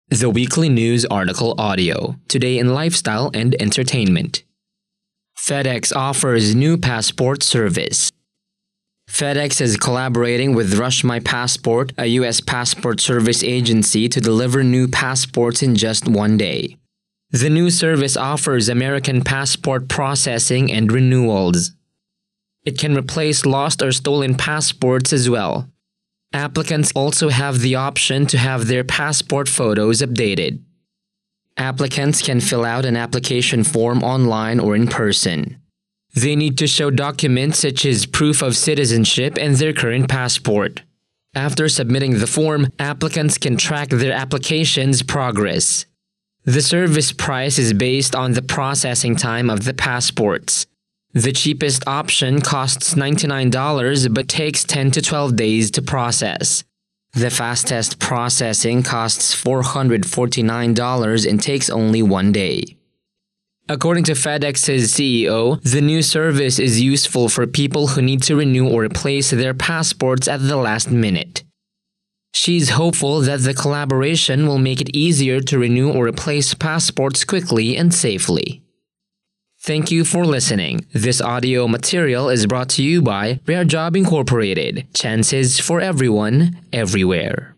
The Weekly News Article Audio, Today in Lifestyle and Entertainment. FedEx offers new passport service. FedEx is collaborating with Rush My Passport, a U.S. passport service agency, to deliver new passports in just one day. The new service offers American passport processing and renewals. It can replace lost or stolen passports as well. Applicants also have the option to have their passport photos updated. Applicants can fill out an application form online or in person. They need to show documents such as proof of citizenship and their current passport. After submitting the form, applicants can track their application's progress. The service price is based on the processing time of the passports. The cheapest option costs $99 but takes 10 to 12 days to process. The fastest processing costs $449 and takes only 1 day. According to FedEx's CEO, the new service is useful for people who need to renew or replace their passports at the last minute. She's hopeful that the collaboration will make it easier to renew or replace passports quickly and safely. Thank you for listening. This audio material is brought to you by Rare Job Incorporated. Chances for everyone, everywhere.